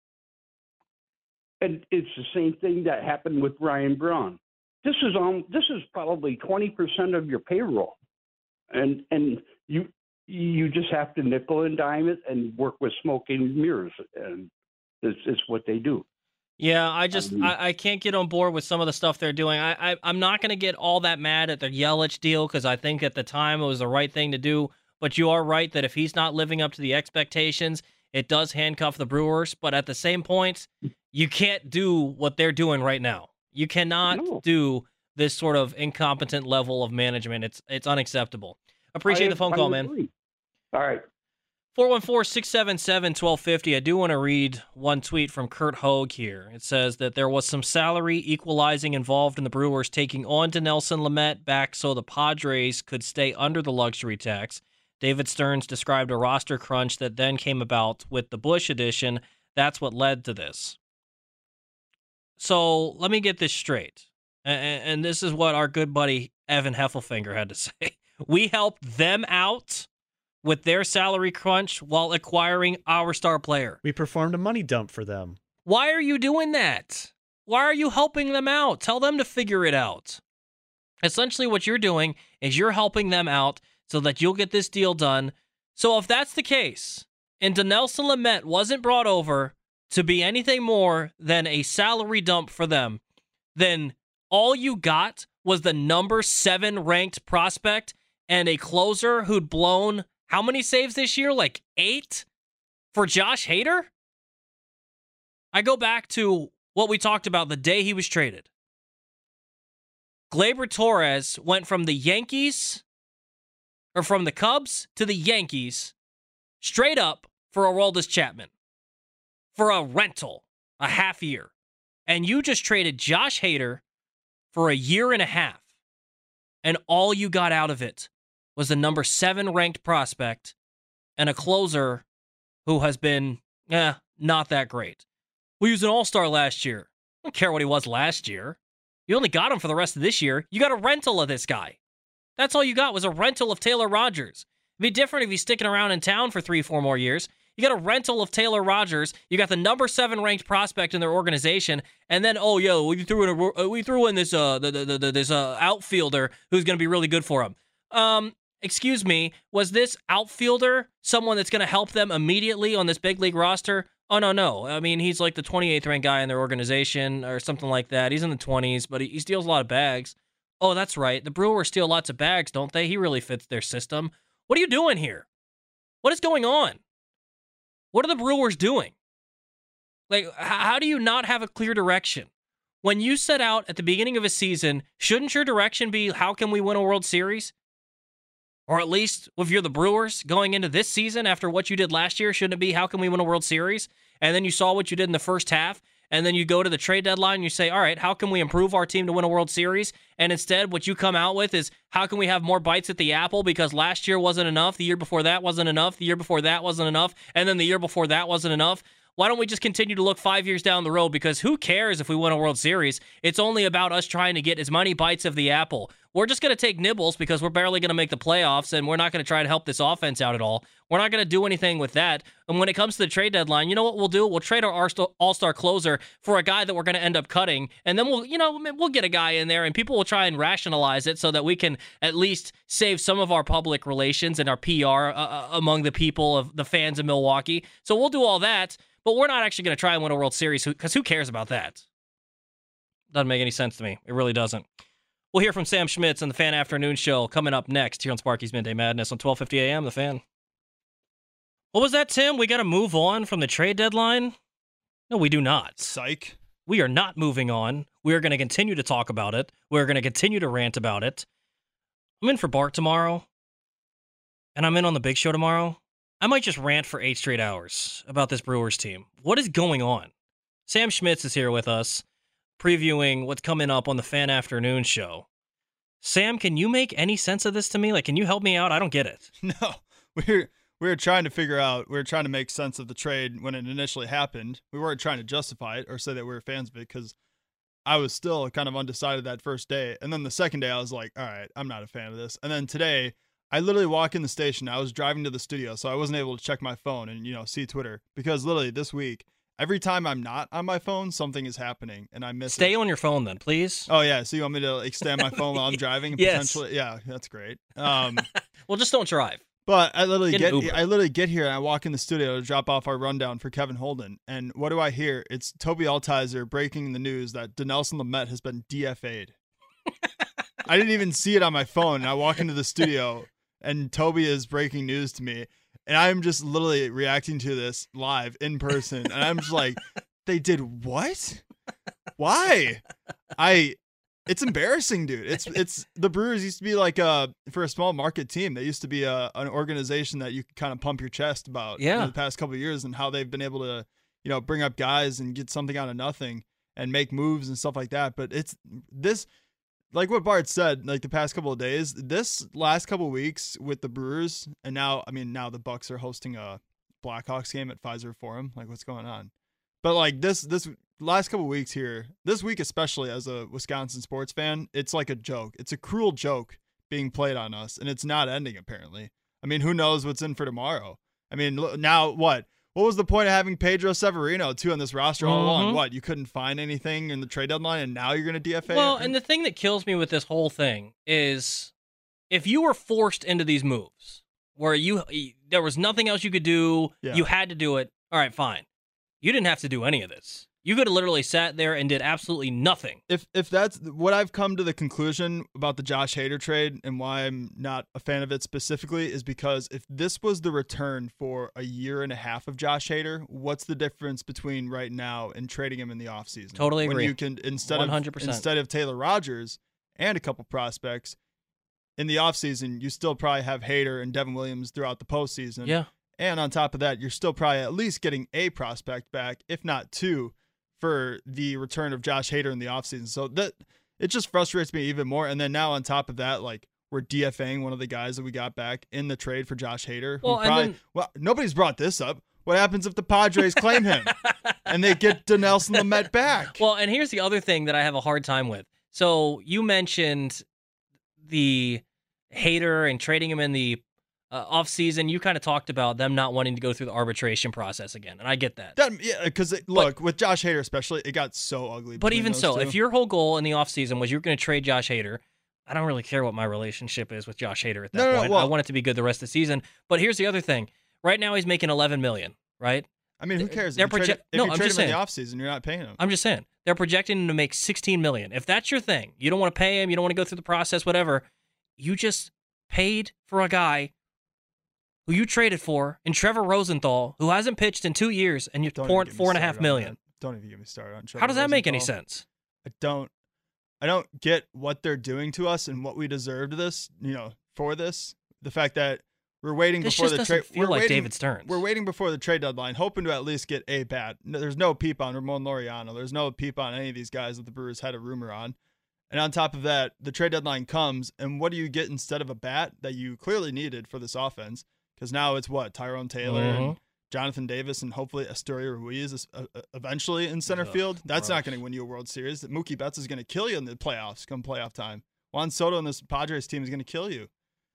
And it's the same thing that happened with Ryan Braun. This is probably 20% of your payroll. And you just have to nickel and dime it and work with smoke and mirrors, and it's what they do. Yeah, I can't get on board with some of the stuff they're doing. I'm not going to get all that mad at the Yelich deal because I think at the time it was the right thing to do. But you are right that if he's not living up to the expectations, it does handcuff the Brewers. But at the same point, you can't do what they're doing right now. You cannot do this sort of incompetent level of management. It's unacceptable. Appreciate the phone call, man. All right. 414-677-1250. I do want to read one tweet from Kurt Hogue here. It says that there was some salary equalizing involved in the Brewers taking on Dinelson Lamet back so the Padres could stay under the luxury tax. David Stearns described a roster crunch that then came about with the Bush edition. That's what led to this. So let me get this straight. And this is what our good buddy Evan Heffelfinger had to say. We helped them out with their salary crunch while acquiring our star player. We performed a money dump for them. Why are you doing that? Why are you helping them out? Tell them to figure it out. Essentially what you're doing is you're helping them out so that you'll get this deal done. So if that's the case, and Dinelson Lamet wasn't brought over to be anything more than a salary dump for them, then all you got was the number 7 ranked prospect and a closer who'd blown how many saves this year? Like 8 for Josh Hader? I go back to what we talked about the day he was traded. Gleyber Torres went from the Yankees, or from the Cubs to the Yankees, straight up for Aroldis Chapman. For a rental, a half year. And you just traded Josh Hader for a year and a half. And all you got out of it was the number 7 ranked prospect and a closer who has been, not that great. He was an all-star last year. I don't care what he was last year. You only got him for the rest of this year. You got a rental of this guy. That's all you got was a rental of Taylor Rogers. It'd be different if he's sticking around in town for 3-4 more years. You got a rental of Taylor Rogers. You got the number 7 ranked prospect in their organization, and then we threw in this this outfielder who's going to be really good for him. Excuse me, was this outfielder someone that's going to help them immediately on this big league roster? Oh, no. I mean, he's like the 28th ranked guy in their organization or something like that. He's in the 20s, but he steals a lot of bags. Oh, that's right. The Brewers steal lots of bags, don't they? He really fits their system. What are you doing here? What is going on? What are the Brewers doing? Like, how do you not have a clear direction? When you set out at the beginning of a season, shouldn't your direction be, how can we win a World Series? Or at least if you're the Brewers going into this season after what you did last year, shouldn't it be how can we win a World Series? And then you saw what you did in the first half, and then you go to the trade deadline and you say, all right, how can we improve our team to win a World Series? And instead what you come out with is how can we have more bites at the apple because last year wasn't enough, the year before that wasn't enough, the year before that wasn't enough, and then the year before that wasn't enough. Why don't we just continue to look 5 years down the road? Because who cares if we win a World Series? It's only about us trying to get as many bites of the apple. We're just going to take nibbles because we're barely going to make the playoffs, and we're not going to try to help this offense out at all. We're not going to do anything with that. And when it comes to the trade deadline, you know what we'll do? We'll trade our all-star closer for a guy that we're going to end up cutting, and then we'll get a guy in there, and people will try and rationalize it so that we can at least save some of our public relations and our PR among the people of the fans of Milwaukee. So we'll do all that. But we're not actually going to try and win a World Series because who cares about that? Doesn't make any sense to me. It really doesn't. We'll hear from Sam Schmitz on the Fan Afternoon Show coming up next here on Sparky's Midday Madness on 1250 a.m. The Fan. What was that, Tim? We got to move on from the trade deadline? No, we do not. Psych. We are not moving on. We are going to continue to talk about it. We're going to continue to rant about it. I'm in for Bart tomorrow, and I'm in on the Big Show tomorrow. I might just rant for 8 straight hours about this Brewers team. What is going on? Sam Schmitz is here with us, previewing what's coming up on the Fan Afternoon Show. Sam, can you make any sense of this to me? Like, can you help me out? I don't get it. No, we're trying to figure out, we're trying to make sense of the trade when it initially happened. We weren't trying to justify it or say that we were fans of it because I was still kind of undecided that first day. And then the second day I was like, all right, I'm not a fan of this. And then today, I literally walk in the station. I was driving to the studio, so I wasn't able to check my phone and, see Twitter. Because literally this week, every time I'm not on my phone, something is happening, and I miss it. Stay on your phone then, please. Oh, yeah. So you want me to extend my phone while I'm driving? Yes. Potentially? Yeah, that's great. Well, just don't drive. But I literally get here, and I walk in the studio to drop off our rundown for Kevin Holden. And what do I hear? It's Toby Altizer breaking the news that Dinelson Lamet has been DFA'd. I didn't even see it on my phone, and I walk into the studio, and Toby is breaking news to me, and I'm just literally reacting to this live in person, and I'm just like, they did what? Why? It's embarrassing, dude. It's the Brewers used to be like for a small market team, they used to be an organization that you could kind of pump your chest about in the past couple of years and how they've been able to, bring up guys and get something out of nothing and make moves and stuff like that. But it's this. Like what Bart said, like the past couple of days, this last couple of weeks with the Brewers, and now the Bucks are hosting a Blackhawks game at Pfizer Forum. Like, what's going on? But like this last couple of weeks here, this week especially as a Wisconsin sports fan, it's like a joke. It's a cruel joke being played on us, and it's not ending apparently. I mean, who knows what's in for tomorrow? I mean, now what? What was the point of having Pedro Severino, too, on this roster all along? What, you couldn't find anything in the trade deadline, and now you're going to DFA? Well, and the thing that kills me with this whole thing is if you were forced into these moves where there was nothing else you could do, you had to do it, all right, fine. You didn't have to do any of this. You could have literally sat there and did absolutely nothing. If that's what I've come to the conclusion about the Josh Hader trade and why I'm not a fan of it specifically is because if this was the return for a year and a half of Josh Hader, what's the difference between right now and trading him in the offseason? Totally agree. When you can, instead 100%. of Taylor Rogers and a couple prospects, in the offseason, you still probably have Hader and Devin Williams throughout the postseason. Yeah. And on top of that, you're still probably at least getting a prospect back, if not two, for the return of Josh Hader in the offseason. So that it just frustrates me even more. And then now on top of that, like we're DFAing one of the guys that we got back in the trade for Josh Hader. Well, nobody's brought this up. What happens if the Padres claim him and they get Dinelson Lamet back? Well, and here's the other thing that I have a hard time with. So you mentioned the Hader and trading him in the offseason. You kind of talked about them not wanting to go through the arbitration process again, and I get that. Because look, with Josh Hader especially, it got so ugly. But even so, if your whole goal in the offseason was you're going to trade Josh Hader, I don't really care what my relationship is with Josh Hader at that point. I want it to be good the rest of the season. But here's the other thing. Right now he's making $11 million, right? I mean, who cares? If you trade him in the offseason, you're not paying him. I'm just saying. They're projecting him to make $16 million. If that's your thing, you don't want to pay him, you don't want to go through the process, whatever, you just paid for a guy who you traded for, and Trevor Rosenthal, who hasn't pitched in 2 years, and you're pouring $4.5 million. Don't even get me started on Trevor. How does that make any sense? I don't get what they're doing to us and what we deserved this, for this. the fact that we're waiting This before just the trade. doesn't feel like David Stearns. We're waiting before the trade deadline, hoping to at least get a bat. There's no peep on Ramon Laureano. There's no peep on any of these guys that the Brewers had a rumor on. And on top of that, the trade deadline comes, and what do you get instead of a bat that you clearly needed for this offense? Because now it's what? Tyrone Taylor and Jonathan Davis and hopefully Astoria Ruiz is eventually in center field. That's not going to win you a World Series. Mookie Betts is going to kill you in the playoffs come playoff time. Juan Soto and this Padres team is going to kill you.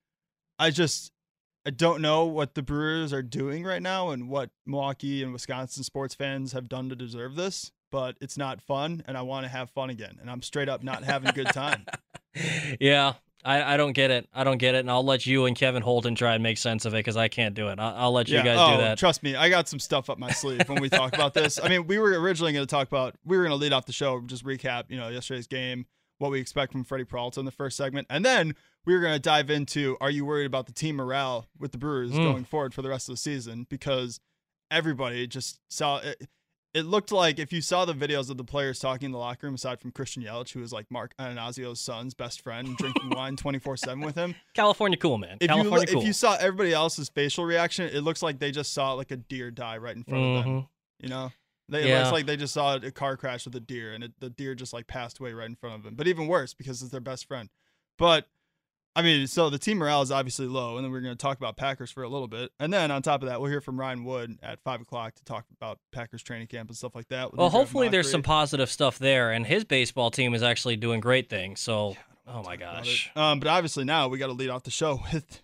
I don't know what the Brewers are doing right now and what Milwaukee and Wisconsin sports fans have done to deserve this, but it's not fun, and I want to have fun again, and I'm straight up not having a good time. Yeah, I don't get it. I don't get it, and I'll let you and Kevin Holden try and make sense of it because I can't do it. I'll let you guys do that. Trust me, I got some stuff up my sleeve when we talk about this. I mean, we were originally going to talk about, we were going to lead off the show, just recap, yesterday's game, what we expect from Freddie Peralta in the first segment, and then we were going to dive into, are you worried about the team morale with the Brewers going forward for the rest of the season? Because everybody just saw it. It looked like if you saw the videos of the players talking in the locker room, aside from Christian Yelich, who was like Mark Ananasio's son's best friend, drinking wine 24/7 with him. California cool, man. If California cool. If you saw everybody else's facial reaction, it looks like they just saw like a deer die right in front of them. It looks like they just saw a car crash with a deer, and the deer just like passed away right in front of them. But even worse, because it's their best friend. But I mean, so the team morale is obviously low, and then we're going to talk about Packers for a little bit. And then on top of that, we'll hear from Ryan Wood at 5 o'clock to talk about Packers training camp and stuff like that. Well, hopefully there's some positive stuff there, and his baseball team is actually doing great things. So, oh my gosh. But obviously now we got to lead off the show with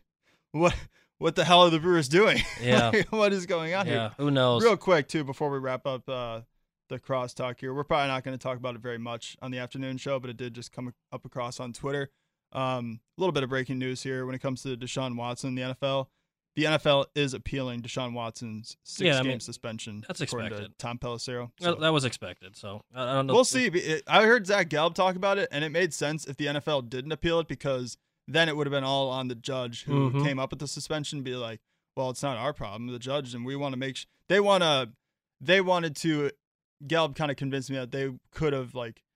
what the hell are the Brewers doing? Yeah. What is going on here? Who knows? Real quick, too, before we wrap up the crosstalk here, we're probably not going to talk about it very much on the afternoon show, but it did just come up across on Twitter. A little bit of breaking news here when it comes to Deshaun Watson, the NFL. The NFL is appealing Deshaun Watson's 6-game suspension. That's expected. To Tom Pelissero. So. That was expected. So I don't know. We'll see. I heard Zach Gallup talk about it, and it made sense if the NFL didn't appeal it, because then it would have been all on the judge who came up with the suspension. Be like, well, it's not our problem, the judge, and we want to make sure they wanted to. Gallup kind of convinced me that they could have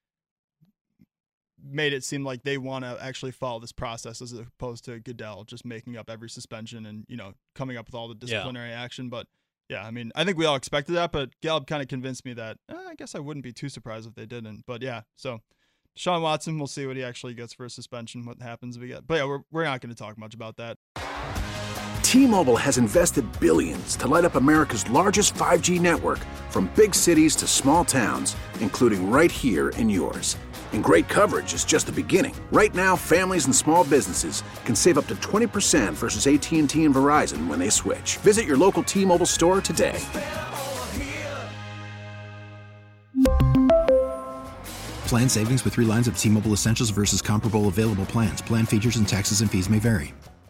made it seem like they want to actually follow this process as opposed to Goodell just making up every suspension and, coming up with all the disciplinary action. But yeah, I mean, I think we all expected that, but Gallup kind of convinced me that I guess I wouldn't be too surprised if they didn't. But yeah, so Deshaun Watson, we'll see what he actually gets for a suspension, what happens if he gets. But yeah, we're not going to talk much about that. T-Mobile has invested billions to light up America's largest 5G network, from big cities to small towns, including right here in yours. And great coverage is just the beginning. Right now, families and small businesses can save up to 20% versus AT&T and Verizon when they switch. Visit your local T-Mobile store today. Plan savings with 3 lines of T-Mobile Essentials versus comparable available plans. Plan features and taxes and fees may vary.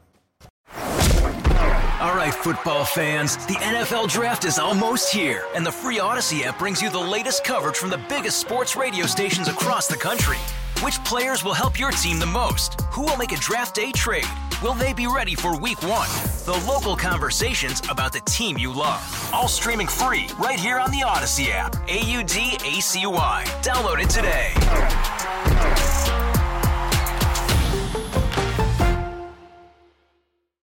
All right, football fans, the NFL Draft is almost here, and the free Odyssey app brings you the latest coverage from the biggest sports radio stations across the country. Which players will help your team the most? Who will make a draft day trade? Will they be ready for Week 1? The local conversations about the team you love. All streaming free right here on the Odyssey app. AUDACY. Download it today.